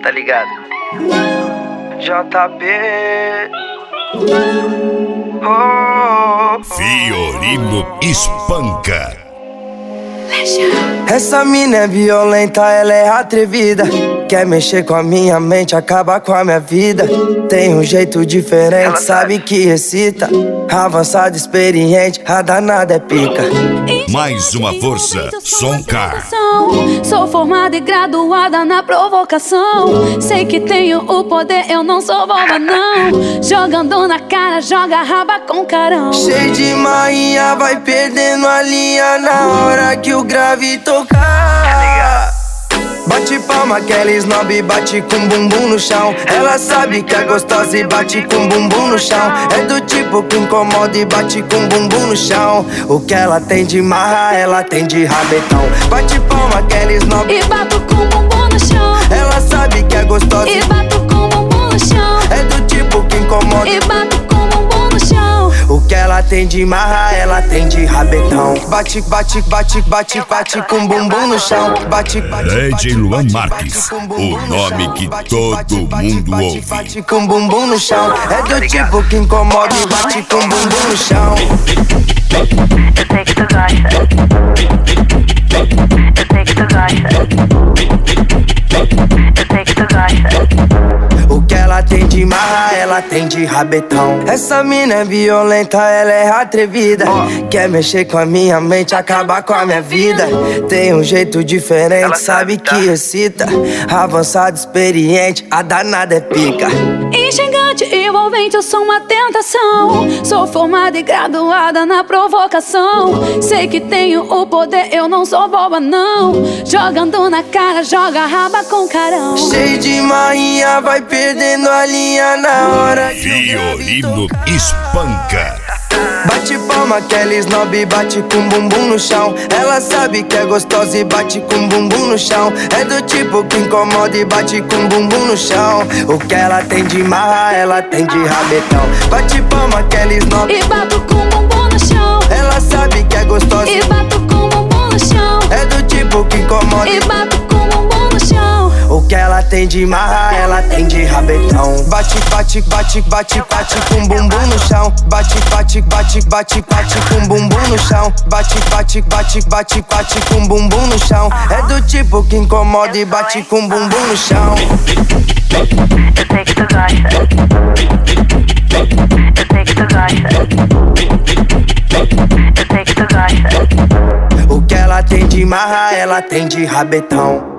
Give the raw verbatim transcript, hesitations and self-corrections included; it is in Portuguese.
tá ligado? J P oh, Fiorino espanca. Essa mina é violenta, ela é atrevida. Quer mexer com a minha mente, acabar com a minha vida. Tem um jeito diferente, ela sabe, sabe que excita. Avançado, experiente, a danada é pica. Mais uma força, Soncar. Sou formada e graduada na provocação. Sei que tenho o poder, eu não sou boba não. Jogando na cara, joga raba com carão. Cheio de marinha, vai perdendo a linha na hora que o grave tocar. Bate palma, aquela snob bate com bumbum no chão. Ela sabe que é gostosa e bate com bumbum no chão. É do tipo que incomoda e bate com bumbum no chão. O que ela tem de marra, ela tem de rabetão. Bate palma, aquela snob e bato com bumbum no chão. Ela sabe que é gostosa e bato com bumbum no chão. É do tipo que incomoda e bato com bumbum no chão. O que ela tem de marra, ela tem de rabetão. Bate, bate, bate, bate, bate com bumbum no chão. Bate, bate, D J Luan bate, Marques, bate, o nome que bate, todo bate, mundo bate, ouve. bate com bumbum no chão. É do tipo que incomoda e bate com bumbum no chão. Eu sei que tu gosta. Eu sei que tu gosta. Eu sei que tu gosta. O que ela tem de marra, ela tem de rabetão. Essa mina é violenta, ela é atrevida. Quer mexer com a minha mente, acabar com a minha vida. Tem um jeito diferente, ela sabe, sabe, tá? que excita. Avançado, experiente, a danada é pica. Instigante, envolvente, eu sou uma tentação. Sou formada e graduada na provocação. Sei que tenho o poder, eu não sou boba não. Jogando na cara, joga raba com carão. Cheio de marinha, vai perdendo a linha na hora que o grave Fiorino tocar. espanca. Bate palma, aquela snob bate com bumbum no chão. Ela sabe que é gostosa e bate com bumbum no chão. É do tipo que incomoda e bate com bumbum no chão. O que ela tem de marra, ela tem de rabetão. Bate palma, aquela snob e bato com bumbum no chão. Ela sabe que é gostosa e bato com bumbum no chão. É do tipo que incomoda e bato com bumbum no chão. O que ela tem de marra, ela tem de rabetão. Bate, bate, bate, bate, bate com bumbum no chão. Bate, bate, bate, bate, bate com bumbum no chão. Bate, bate, bate, bate, bate com bumbum no chão. É do tipo que incomoda e bate com bumbum no chão. Eu sei que tu gosta. Eu sei que tu gosta. Eu sei que tu gosta. O que ela tem de marra, ela tem de rabetão.